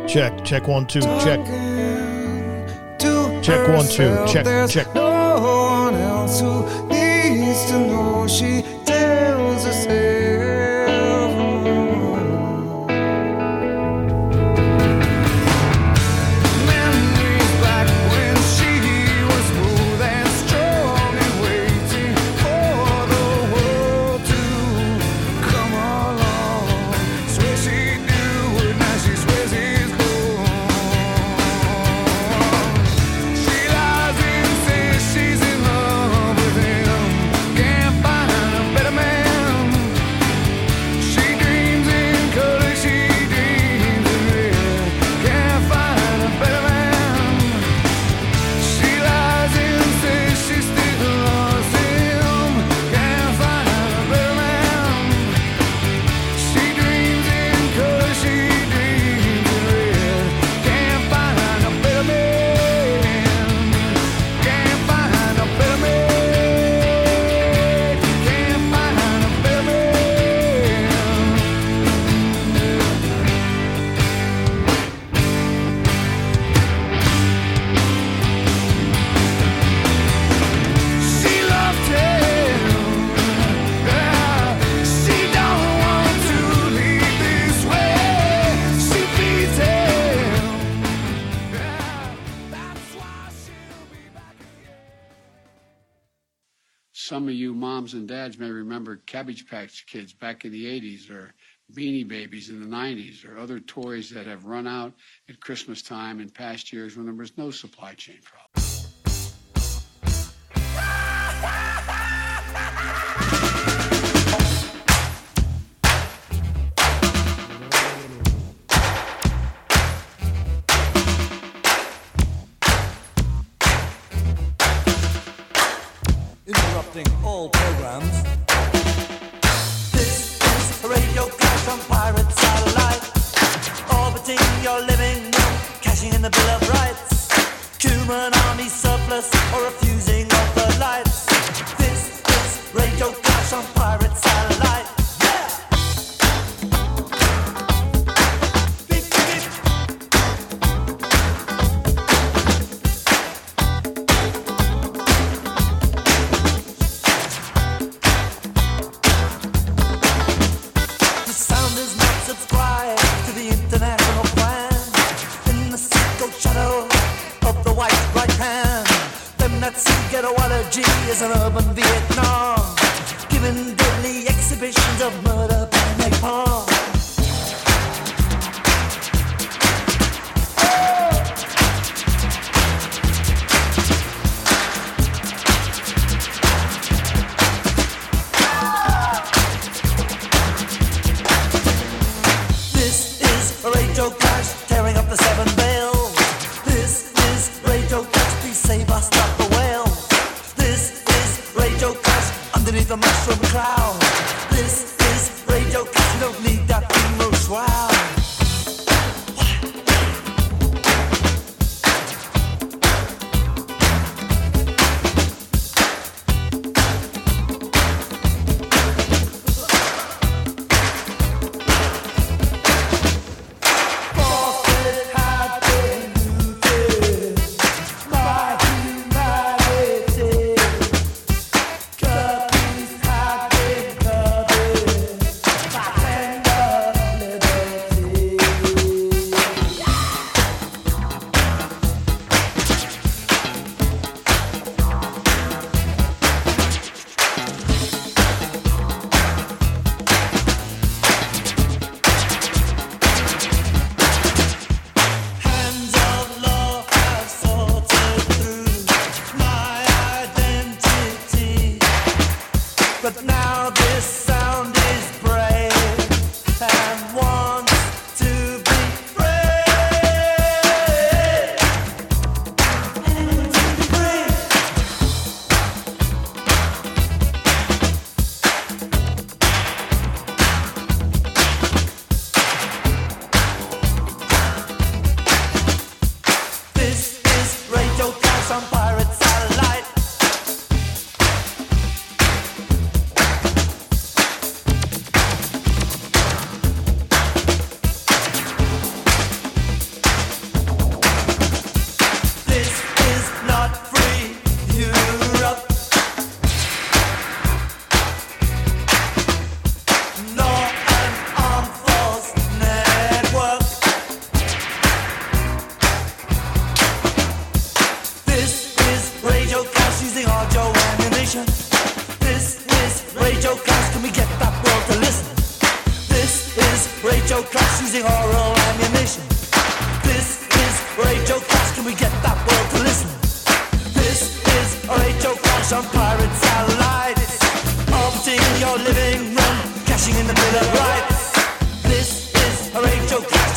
Check 1 2 check. Check 1 2 check. No one else who needs to know, she tells herself. Memories back when she was smooth and strong and waiting for the world to come along. Swear she knew it, now she swears he's gone. She lies and says she's in love with him. Can't find a better man. She dreams in color, she dreams in red. Can't find a better man. She lies and says she still loves him. Can't find a better man. She dreams in color, she dreams in red. Can't find a better man. Can't find a better man. Can't find a better man. She loved him. She don't want to leave this way. She feeds him. That's why she'll be back again. Some of you moms and dads may remember Cabbage Patch Kids back in the 80s, or Beanie Babies in the 90s, or other toys that have run out at Christmas time in past years when there was no supply chain problem. Interrupting all programs. This is Radio Clash on Pirate Satellite. Orbiting your living room, cashing in the Bill of Rights. Human army surplus or refusing of the lights. This is Radio Clash on Pirate Satellite. Yeah! Beep, beep, beep. The sound is not subscribed to the international plan. In the secret shadow of the white right hand, them that see ghettoology is an urban Vietnam, giving deadly exhibitions of murder by napalm. This is Radio Clash, tearing up the seven veils. This is Radio Clash, please save us, stop the whale. This is Radio Clash.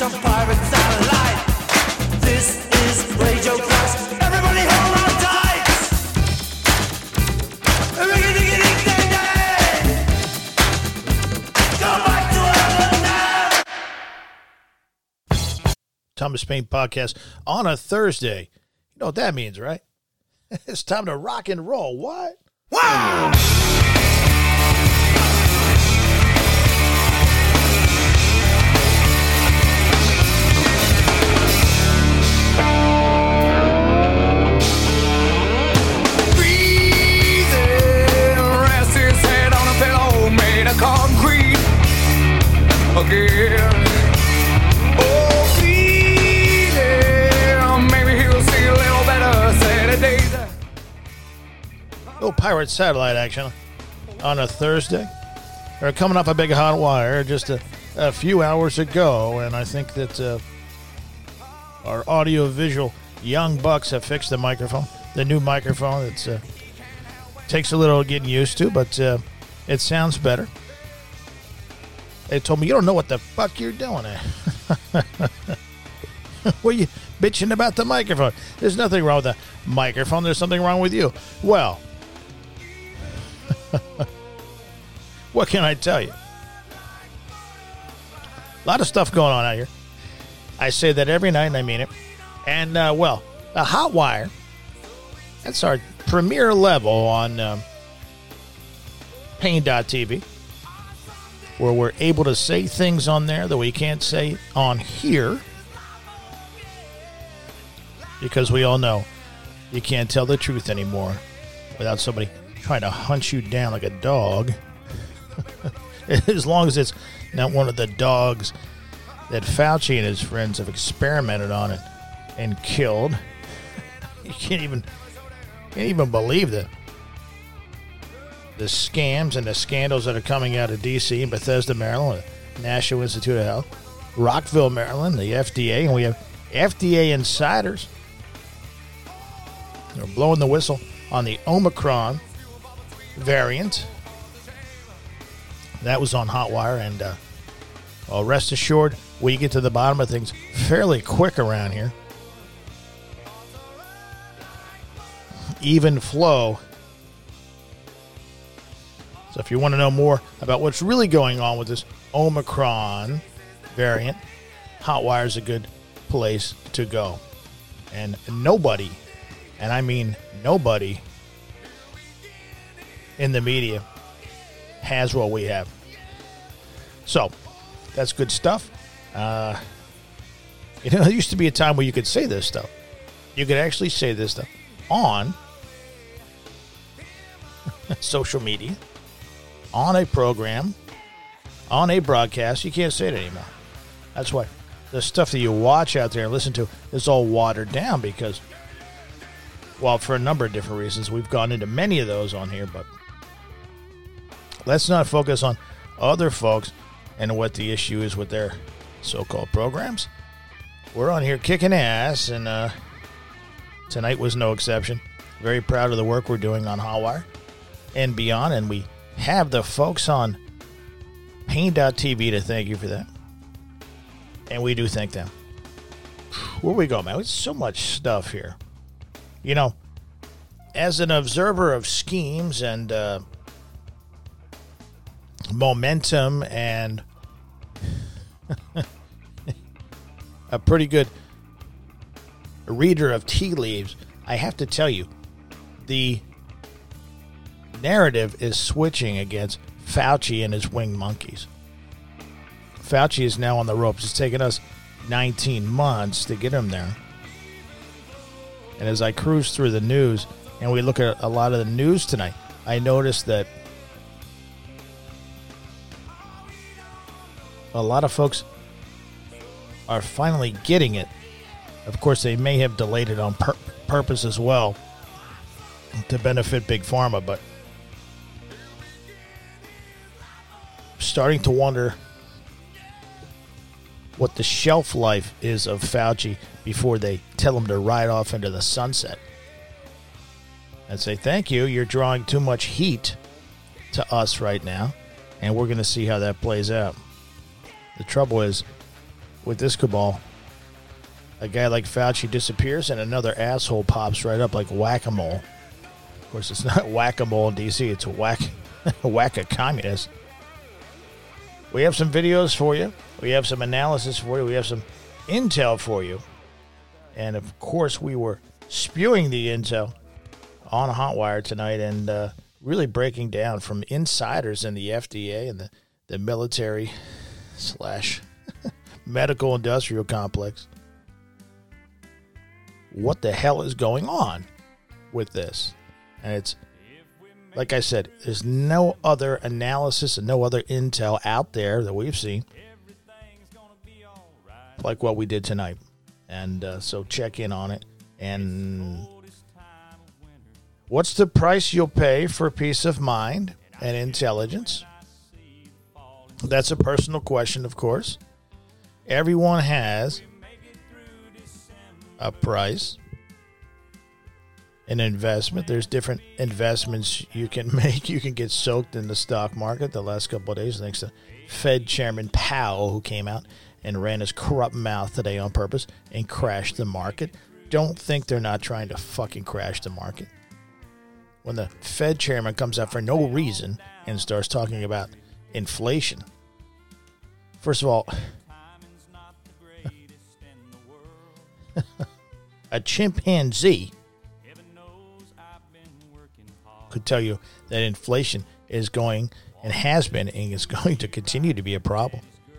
on pirate satellite. This is Radio Crash. Everybody hold on tight. Ring-a-ding-a-ding-ding-ding. Go back to Earth now. Thomas Paine Podcast on a Thursday. You know what that means, right? It's time to rock and roll. What? Wow! Rest his head on a pillow made of concrete again. Oh, feeling, maybe he'll see a little better Saturdays. Little pirate satellite action on a Thursday. They're coming up a big hot wire just a few hours ago, and I think that our audio-visual young bucks have fixed the microphone. The new microphone, it's takes a little getting used to, but it sounds better. They told me, you don't know what the fuck you're doing. What are you bitching about the microphone? There's nothing wrong with the microphone. There's something wrong with you. Well, what can I tell you? A lot of stuff going on out here. I say that every night, and I mean it. And, well, the Hot Wire, that's our premier level on Paine.tv, where we're able to say things on there that we can't say on here, because we all know you can't tell the truth anymore without somebody trying to hunt you down like a dog. As long as it's not one of the dogs that Fauci and his friends have experimented on it and killed. You can't even believe the scams and the scandals that are coming out of D.C. and Bethesda, Maryland, the National Institute of Health, Rockville, Maryland, the FDA, and we have FDA insiders. They're blowing the whistle on the Omicron variant. That was on Hotwire, and well, rest assured, we get to the bottom of things fairly quick around here. Even flow. So if you want to know more about what's really going on with this Omicron variant, Hotwire is a good place to go. And nobody, and I mean nobody, in the media has what we have. So that's good stuff. There used to be a time where you could say this stuff. You could actually say this stuff on social media, on a program, on a broadcast. You can't say it anymore. That's why the stuff that you watch out there and listen to is all watered down because, well, for a number of different reasons. We've gone into many of those on here, but let's not focus on other folks and what the issue is with their so-called programs. We're on here kicking ass, and tonight was no exception. Very proud of the work we're doing on Hotwire and beyond, and we have the folks on Paine.tv to thank you for that. And we do thank them. Where we go, man? There's so much stuff here. You know, as an observer of schemes and momentum and a pretty good reader of tea leaves, I have to tell you, the narrative is switching against Fauci and his winged monkeys. Fauci is now on the ropes. It's taken us 19 months to get him there. And as I cruise through the news and we look at a lot of the news tonight, I noticed that a lot of folks are finally getting it. Of course, they may have delayed it on purpose as well to benefit Big Pharma, but starting to wonder what the shelf life is of Fauci before they tell him to ride off into the sunset. And say, thank you, you're drawing too much heat to us right now, and we're going to see how that plays out. The trouble is, with this cabal. A guy like Fauci disappears and another asshole pops right up like whack-a-mole. Of course, it's not whack-a-mole in D.C. It's whack-a-communist. We have some videos for you. We have some analysis for you. We have some intel for you. And, of course, we were spewing the intel on Hotwire tonight and really breaking down from insiders in the FDA and the military / medical industrial complex what the hell is going on with this. And it's, like I said, there's no other analysis and no other intel out there that we've seen like what we did tonight. And so check in on it. And what's the price you'll pay for peace of mind and intelligence? That's a personal question, of course. Everyone has a price, an investment. There's different investments you can make. You can get soaked in the stock market the last couple of days, thanks to Fed Chairman Powell, who came out and ran his corrupt mouth today on purpose and crashed the market. Don't think they're not trying to fucking crash the market. When the Fed chairman comes out for no reason and starts talking about inflation. First of all, a chimpanzee could tell you that inflation is going and has been and is going to continue to be a problem.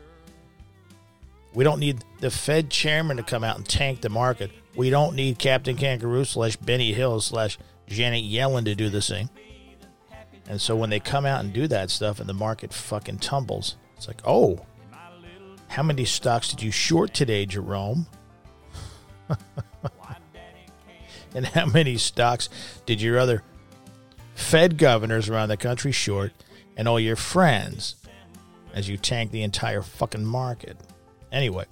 We don't need the Fed chairman to come out and tank the market. We don't need Captain Kangaroo / Benny Hill / Janet Yellen to do the same. And so when they come out and do that stuff and the market fucking tumbles, it's like, oh, how many stocks did you short today, Jerome? And how many stocks did your other Fed governors around the country short and all your friends as you tank the entire fucking market? Anyway.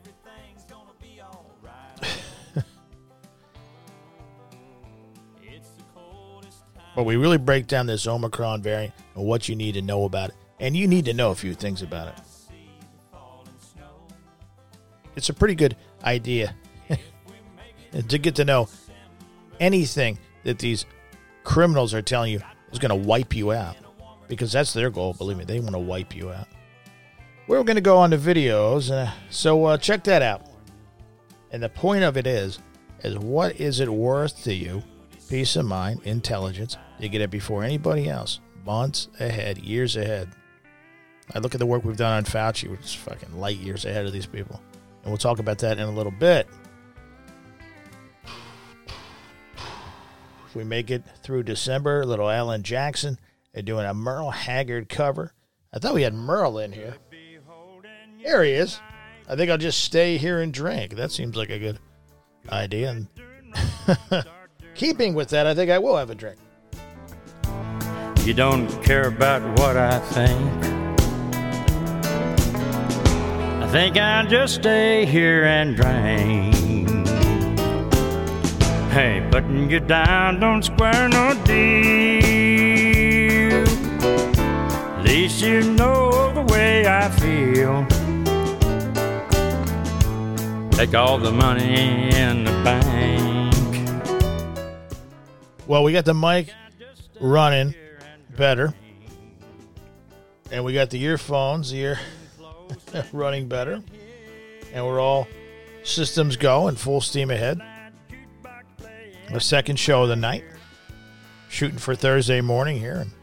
But we really break down this Omicron variant and what you need to know about it. And you need to know a few things about it. It's a pretty good idea to get to know anything that these criminals are telling you is going to wipe you out. Because that's their goal, believe me. They want to wipe you out. We're going to go on to videos, so check that out. And the point of it is what is it worth to you? Peace of mind, intelligence. You get it before anybody else. Months ahead, years ahead. I look at the work we've done on Fauci, which is fucking light years ahead of these people. And we'll talk about that in a little bit. If we make it through December, little Alan Jackson, they're doing a Merle Haggard cover. I thought we had Merle in here. There he is. I think I'll just stay here and drink. That seems like a good idea. And keeping with that, I think I will have a drink. You don't care about what I think. I think I'll just stay here and drink. Hey, putting you down don't square no deal. At least you know the way I feel. Take all the money in the bank. Well, we got the mic running better. And we got the earphones here running better. And we're all systems go and full steam ahead. The second show of the night. Shooting for Thursday morning here. And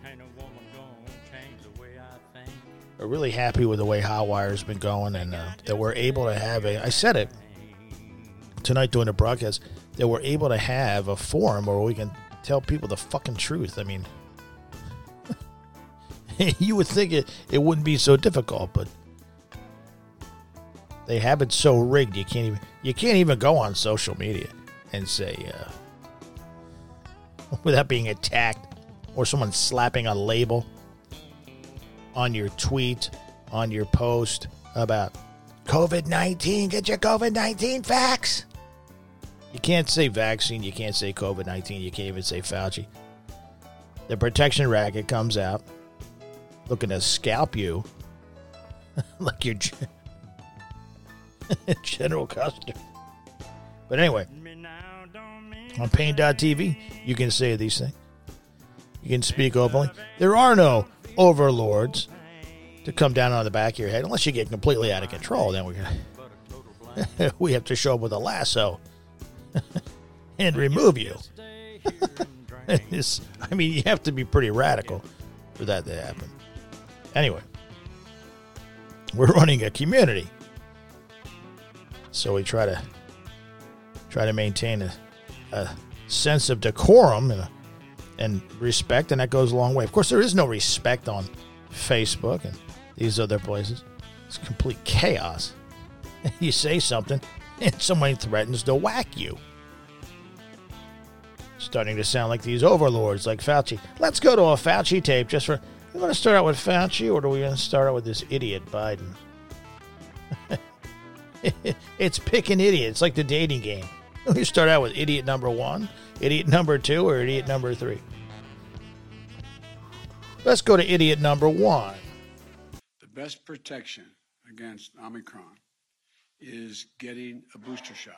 we're really happy with the way Hotwire's been going and that we're able to have I said it tonight during the broadcast, that we're able to have a forum where we can tell people the fucking truth. I mean, you would think it wouldn't be so difficult, but they have it so rigged you can't even go on social media and say without being attacked or someone slapping a label on your tweet, on your post about COVID-19, get your COVID-19 facts. You can't say vaccine, you can't say COVID-19, you can't even say Fauci. The protection racket comes out looking to scalp you like you're General Custer. But anyway, on Pain.tv, you can say these things. You can speak openly. There are no overlords to come down on the back of your head unless you get completely out of control. Then we have to show up with a lasso and remove you. I mean, you have to be pretty radical for that to happen. Anyway, we're running a community, so we try to maintain a sense of decorum and respect, and that goes a long way. Of course, there is no respect on Facebook and these other places. It's complete chaos. You say something, and someone threatens to whack you. Starting to sound like these overlords, like Fauci. Let's go to a Fauci tape just for... We want to start out with Fauci, or do we want to start out with this idiot Biden? It's pick an idiot. It's like the dating game. We start out with idiot number 1, idiot number 2, or idiot number 3. Let's go to idiot number 1. The best protection against Omicron is getting a booster shot.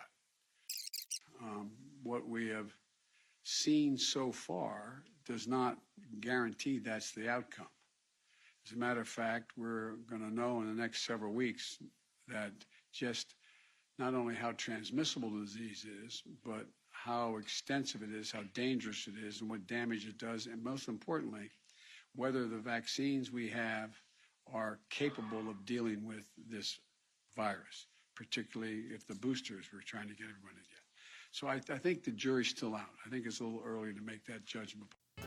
What we have seen so far does not guarantee that's the outcome. As a matter of fact, we're going to know in the next several weeks that just not only how transmissible the disease is, but how extensive it is, how dangerous it is, and what damage it does, and most importantly, whether the vaccines we have are capable of dealing with this virus, particularly if the boosters we're trying to get everyone to get. So I think the jury's still out. I think it's a little early to make that judgment.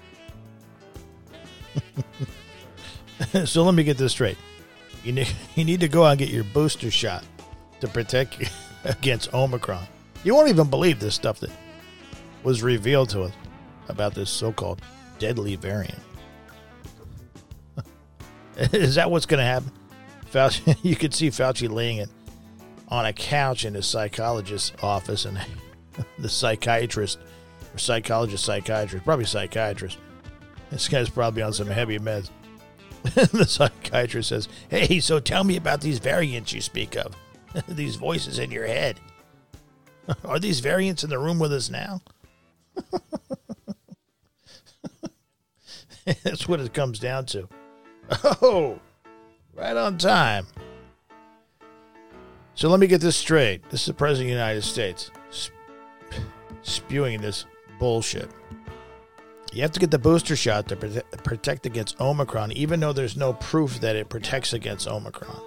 So let me get this straight. You need to go out and get your booster shot to protect you against Omicron. You won't even believe this stuff that was revealed to us about this so-called deadly variant. Is that what's going to happen? Fauci, you could see Fauci laying it on a couch in his psychologist's office, and the psychiatrist, probably psychiatrist. This guy's probably on some heavy meds. The psychiatrist says, "Hey, so tell me about these variants you speak of. These voices in your head. Are these variants in the room with us now?" That's what it comes down to. Oh, right on time. So let me get this straight. This is the President of the United States spewing this bullshit. You have to get the booster shot to protect against Omicron, even though there's no proof that it protects against Omicron.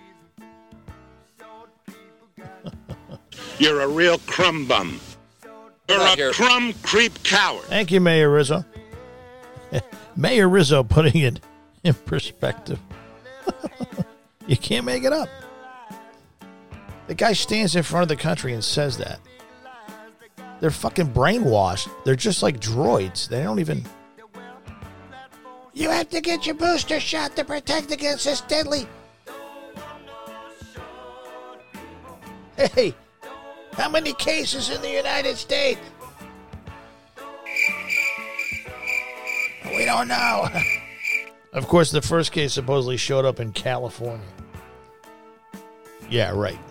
You're a real crumb bum. You're a crumb creep coward. Thank you, Mayor Rizzo. Mayor Rizzo putting it in perspective. You can't make it up. The guy stands in front of the country and says that. They're fucking brainwashed. They're just like droids. They don't even... You have to get your booster shot to protect against this deadly... Hey, how many cases in the United States? We don't know. Of course, the first case supposedly showed up in California. Yeah, right.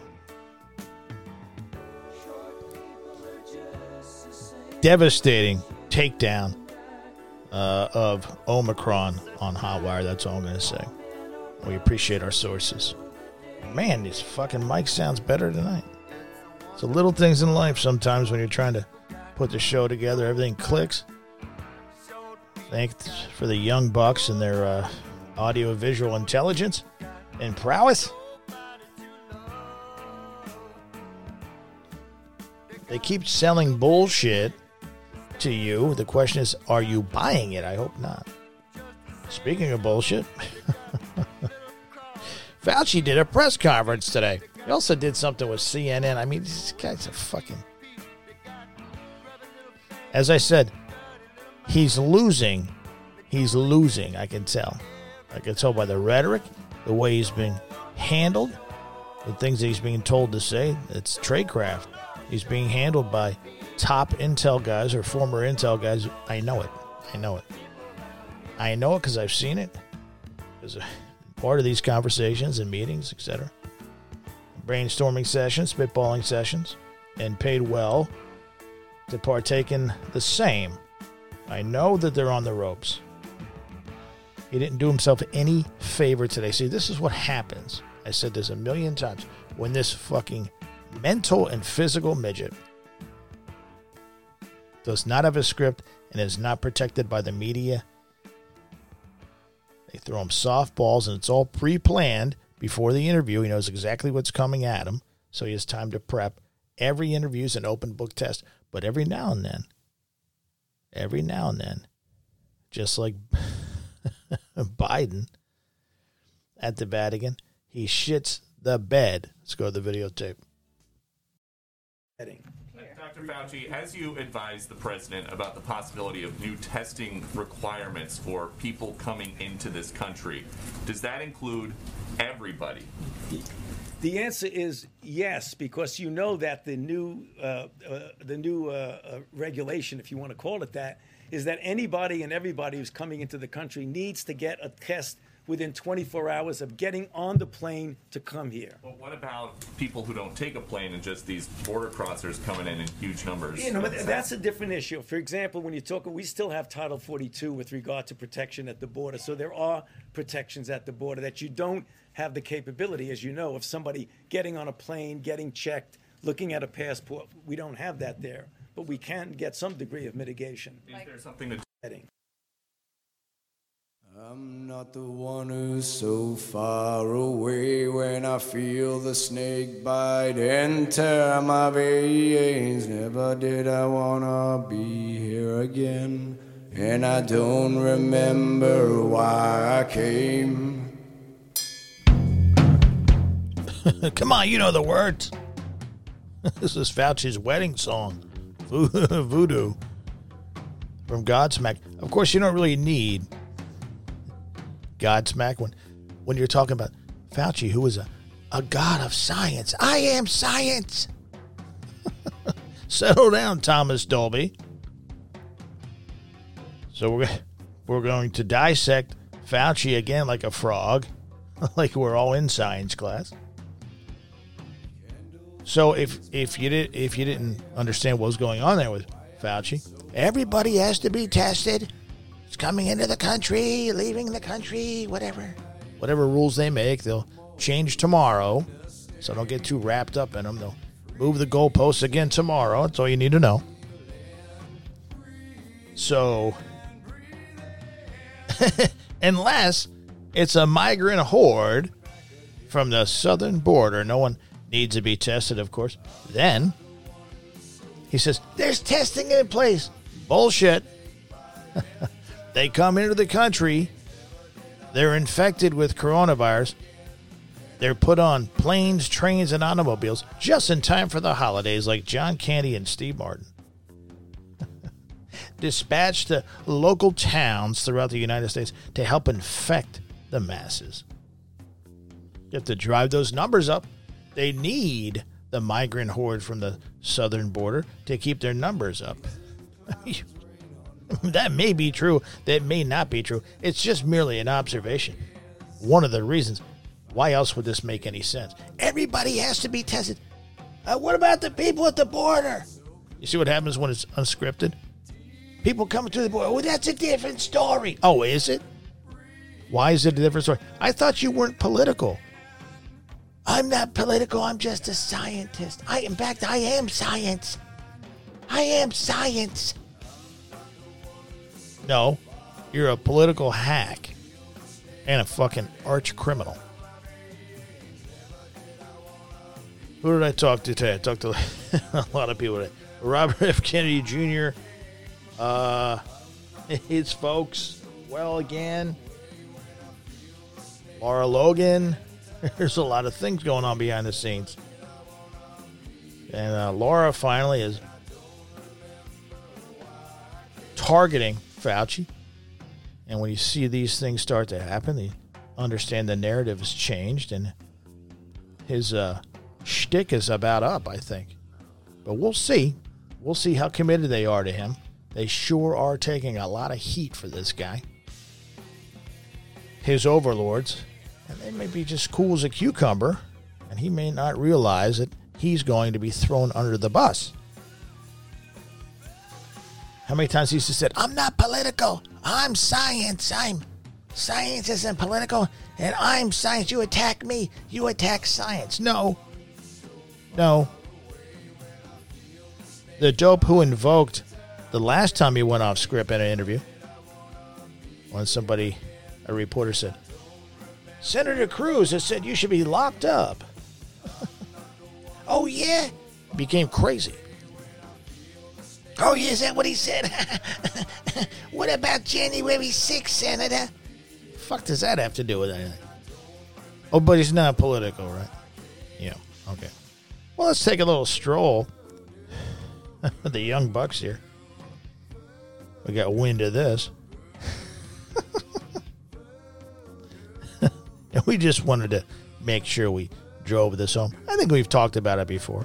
Devastating takedown of Omicron on Hotwire. That's all I'm going to say. We appreciate our sources. Man, this fucking mic sounds better tonight. It's the little things in life sometimes when you're trying to put the show together. Everything clicks. Thanks for the young bucks and their audio-visual intelligence and prowess. They keep selling bullshit to you. The question is, are you buying it? I hope not. Speaking of bullshit, Fauci did a press conference today. He also did something with CNN. I mean, this guy's a fucking... As I said, he's losing. He's losing, I can tell. I can tell by the rhetoric, the way he's being handled, the things that he's being told to say. It's tradecraft. He's being handled by top intel guys or former intel guys. I know it. I know it. I know it because I've seen it. Because I'm part of these conversations and meetings, etc. brainstorming sessions, spitballing sessions, and paid well to partake in the same. I know that they're on the ropes. He didn't do himself any favor today. See, this is what happens. I said this a million times. When this fucking mental and physical midget does not have a script and is not protected by the media, they throw him softballs, and it's all pre-planned before the interview. He knows exactly what's coming at him, so he has time to prep. Every interview is an open book test, but every now and then, just like Biden at the Vatican, he shits the bed. Let's go to the videotape. Dr. Fauci, as you advised the president about the possibility of new testing requirements for people coming into this country, does that include everybody? The answer is yes, because you know that the new regulation, if you want to call it that, is that anybody and everybody who's coming into the country needs to get a test within 24 hours of getting on the plane to come here. Well, what about people who don't take a plane and just these border crossers coming in huge numbers? You know, that's a different issue. For example, when you talk, we still have Title 42 with regard to protection at the border. So there are protections at the border that you don't have the capability, as you know, of somebody getting on a plane, getting checked, looking at a passport. We don't have that there, but we can get some degree of mitigation. Is there something to I'm not the one who's so far away when I feel the snake bite and tear my veins. Never did I wanna be here again, and I don't remember why I came. Come on, you know the words. This is Fauci's wedding song, Voodoo, from Godsmack. Of course, you don't really need Godsmack when you're talking about Fauci, who is a god of science. I am science. Settle down, Thomas Dolby. So we're going to dissect Fauci again like a frog, like we're all in science class. So if you didn't understand what was going on there with Fauci, everybody has to be tested. It's coming into the country, leaving the country, whatever rules they make, they'll change tomorrow. So don't get too wrapped up in them. They'll move the goalposts again tomorrow. That's all you need to know. So, unless it's a migrant horde from the southern border, no one needs to be tested, of course. Then he says, there's testing in place. Bullshit. They come into the country. They're infected with coronavirus. They're put on planes, trains, and automobiles just in time for the holidays, like John Candy and Steve Martin. Dispatched to local towns throughout the United States to help infect the masses. You have to drive those numbers up. They need the migrant horde from the southern border to keep their numbers up. That may be true. That may not be true. It's just merely an observation. One of the reasons. Why else would this make any sense? Everybody has to be tested. What about the people at the border? You see what happens when it's unscripted? People coming to the border. Oh, that's a different story. Oh, is it? Why is it a different story? I thought you weren't political. I'm not political. I'm just a scientist. In fact, I am science. I am science. No, you're a political hack and a fucking arch criminal. Who did I talk to today? I talked to a lot of people today. Robert F. Kennedy Jr., his folks, well, again, Laura Logan. There's a lot of things going on behind the scenes. And Laura finally is targeting Fauci. And when you see these things start to happen, you understand the narrative has changed, and his shtick is about up, I think. But we'll see. We'll see how committed they are to him. They sure are taking a lot of heat for this guy. His overlords, and they may be just cool as a cucumber, and he may not realize that he's going to be thrown under the bus. How many times he used to say, I'm not political, I'm science, science isn't political, and I'm science. You attack me, you attack science. No. The dope who invoked the last time he went off script in an interview, when a reporter said, Senator Cruz has said you should be locked up. Oh, yeah? Became crazy. Oh, yeah, is that what he said? What about January 6th, Senator? Fuck does that have to do with anything? Oh, but he's not political, right? Yeah, okay. Well, let's take a little stroll with the young bucks here. We got wind of this. And we just wanted to make sure we drove this home. I think we've talked about it before.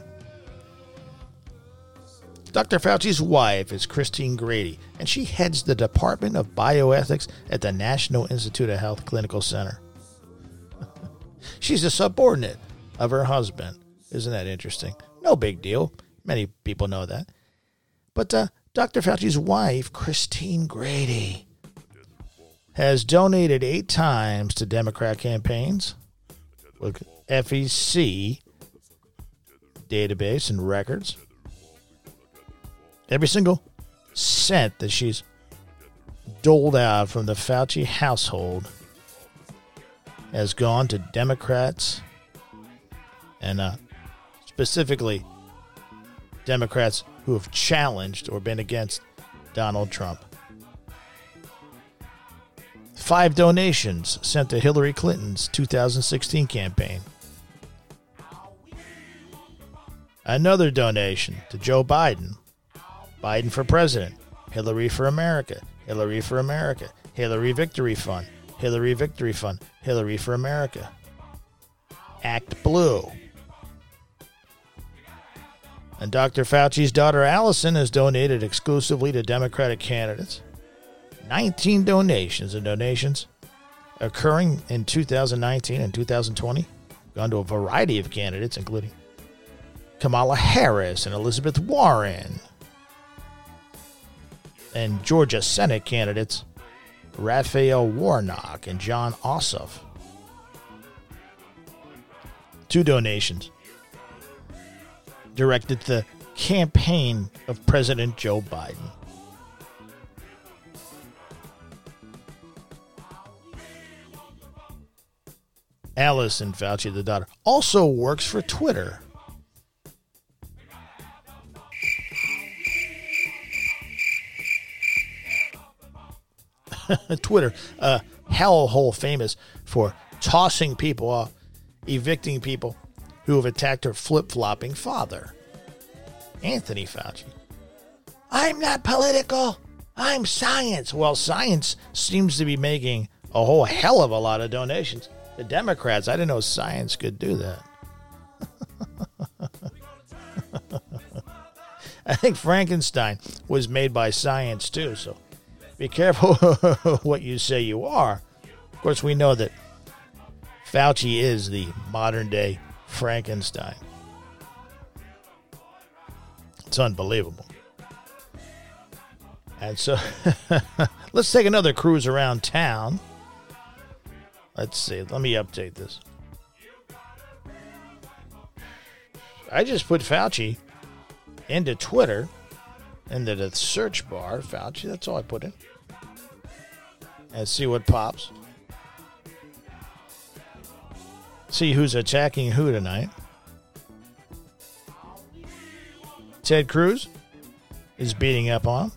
Dr. Fauci's wife is Christine Grady, and she heads the Department of Bioethics at the National Institute of Health Clinical Center. She's a subordinate of her husband. Isn't that interesting? No big deal. Many people know that. But Dr. Fauci's wife, Christine Grady, has donated 8 times to Democrat campaigns with FEC database and records. Every single cent that she's doled out from the Fauci household has gone to Democrats and specifically Democrats who have challenged or been against Donald Trump. 5 donations sent to Hillary Clinton's 2016 campaign. Another donation to Joe Biden. Biden for president. Hillary for America. Hillary for America. Hillary Victory Fund. Hillary Victory Fund. Hillary for America. Act Blue. And Dr. Fauci's daughter Allison has donated exclusively to Democratic candidates. 19 donations occurring in 2019 and 2020. Gone to a variety of candidates, including Kamala Harris and Elizabeth Warren. And Georgia Senate candidates Raphael Warnock and John Ossoff. 2 donations directed to the campaign of President Joe Biden. Allison Fauci, the daughter, also works for Twitter. Twitter, hellhole famous for tossing people off, evicting people who have attacked her flip-flopping father, Anthony Fauci. I'm not political. I'm science. Well, science seems to be making a whole hell of a lot of donations. The Democrats, I didn't know science could do that. I think Frankenstein was made by science too, so be careful what you say you are. Of course, we know that Fauci is the modern-day Frankenstein. It's unbelievable. And so, let's take another cruise around town. Let's see. Let me update this. I just put Fauci into Twitter, into the search bar. Fauci, that's all I put in. And see what pops. See who's attacking who tonight. Ted Cruz is beating up on him.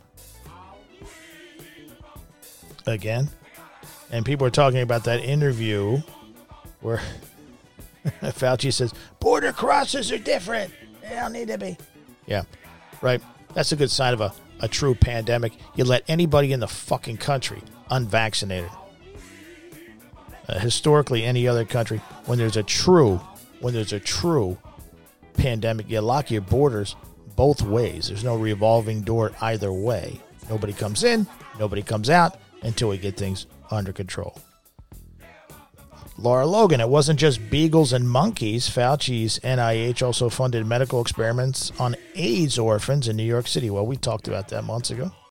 Again. And people are talking about that interview where Fauci says, border crosses are different. They don't need to be. Yeah, right. That's a good sign of a true pandemic. You let anybody in the fucking country unvaccinated. Historically, any other country, when there's a true pandemic, you lock your borders both ways. There's no revolving door either way. Nobody comes in, nobody comes out until we get things under control. Laura Logan. It wasn't just beagles and monkeys. Fauci's NIH also funded medical experiments on AIDS orphans in New York City. Well, we talked about that months ago.